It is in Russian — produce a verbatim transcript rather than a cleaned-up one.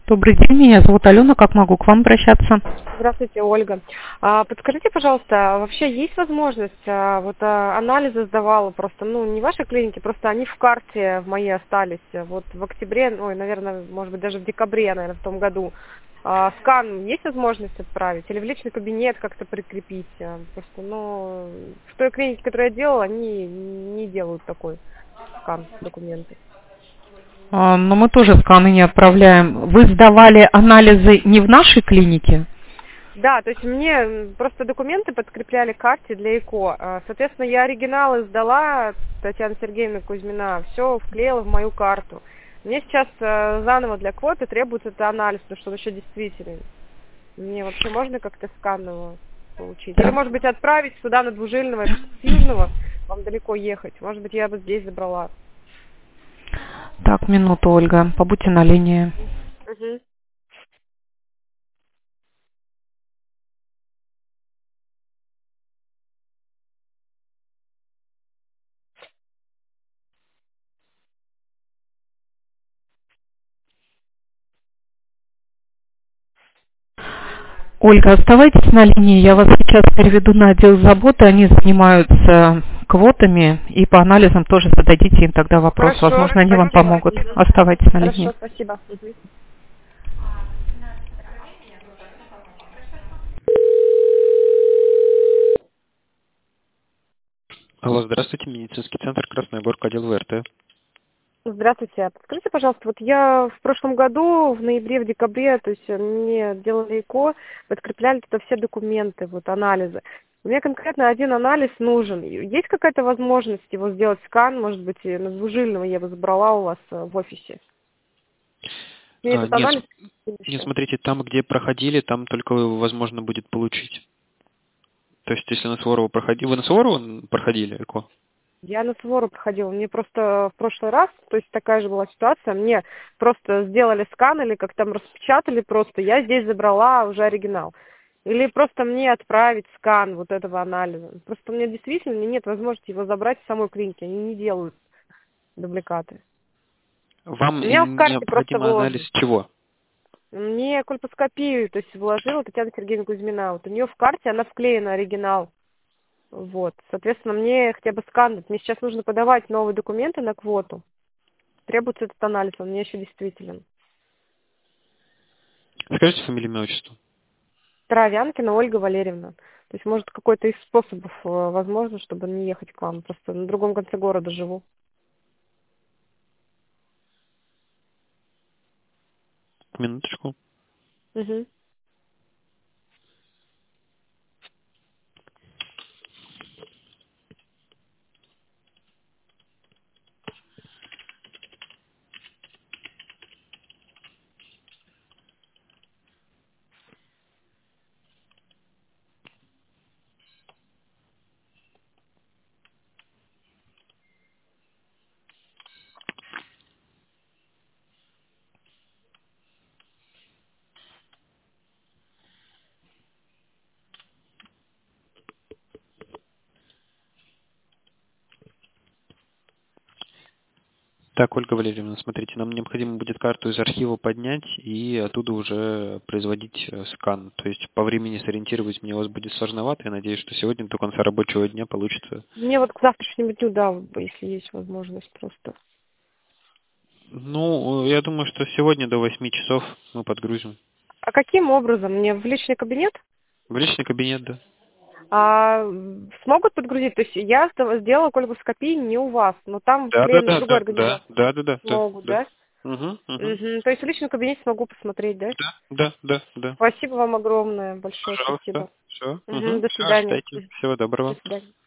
Добрый день, меня зовут Алена, как могу к вам обращаться? Здравствуйте, Ольга. А, подскажите, пожалуйста, вообще есть возможность, а, вот а, анализы сдавала просто, ну, не в вашей клинике, просто они в карте в моей остались, вот в октябре, ой, наверное, может быть, даже в декабре, наверное, в том году. А, скан есть возможность отправить или в личный кабинет как-то прикрепить? А, Просто, ну, в той клинике, которую я делала, они не делают такой скан документов. А, Но мы тоже сканы не отправляем. Вы сдавали анализы не в нашей клинике? Да, то есть мне м, просто документы подкрепляли к карте для ЭКО. А, Соответственно, я оригиналы сдала, Татьяна Сергеевна Кузьмина, все вклеила в мою карту. Мне сейчас э, заново для квоты требуется это анализ, потому что он еще действительный. Мне вообще можно как-то скан его получить? Или, Так, может быть, отправить сюда на Двужильного, с Южного, вам далеко ехать? Может быть, я бы здесь забрала. так, минуту, Ольга, побудьте на линии. Мгм. Ольга, оставайтесь на линии, я вас сейчас переведу на отдел заботы, они занимаются квотами, и по анализам тоже зададите им тогда вопрос, Хорошо, возможно, они вам спасибо. помогут. Мгм. Оставайтесь на линии. Хорошо, спасибо. Мгм. Алло, здравствуйте, медицинский центр Красная Горка, отдел ВРТ. Здравствуйте. Подскажите, пожалуйста, вот я в прошлом году, в ноябре, в декабре, то есть мне делали ЭКО, подкрепляли туда все документы, вот анализы. Мне конкретно один анализ нужен. Есть какая-то возможность его сделать скан, может быть, и на Двужильного я бы забрала у вас э, в офисе? Мне А, этот нет, анализ с- нет, еще. смотрите, там, где проходили, там только возможно будет получить. То есть, если на Суворова проходили... Вы на Суворова проходили ЭКО? Я на Сувору проходила. Мне просто в прошлый раз, то есть такая же была ситуация, мне просто сделали скан или как там распечатали просто, я здесь забрала уже оригинал. Или просто мне отправить скан вот этого анализа. Просто у меня действительно нет возможности его забрать в самой клинике, они не делают дубликаты. Вам У меня в карте просто необходим анализ выложен. чего? Мне кольпоскопию, то есть вложила Татьяна Сергеевна Кузьмина. Вот у нее в карте она вклеена оригинал. Вот, соответственно, мне хотя бы скан, мне сейчас нужно подавать новые документы на квоту. Требуется этот анализ, он мне еще действителен. Скажите фамилию, имя, отчество. Травянкина Ольга Валерьевна. То есть, может, какой-то из способов э, возможно, чтобы не ехать к вам. Просто на другом конце города живу. Минуточку. Угу. Так, Ольга Валерьевна, смотрите, нам необходимо будет карту из архива поднять и оттуда уже производить э, скан. То есть по времени сориентировать мне у вас будет сложновато. Я надеюсь, что сегодня до конца рабочего дня получится. Мне вот к завтрашнему дню, да, если есть возможность просто. Ну, э, я думаю, что сегодня до восьми часов мы подгрузим. А каким образом? Мне в личный кабинет? В личный кабинет, да. А, м, смогут подгрузить? То есть я сда- сделала кольпоскопию не у вас, но там Да, да, вклеена да, другой да, да, организации. да, да, да, да, Смогут, да. да? Угу, угу. Угу. То есть в личном кабинете смогу посмотреть, да? Да, да, да, да. Спасибо вам огромное, большое Пожалуйста. спасибо. Все. Угу. Угу. До Все, свидания. ожидайте. Всего До доброго. свидания.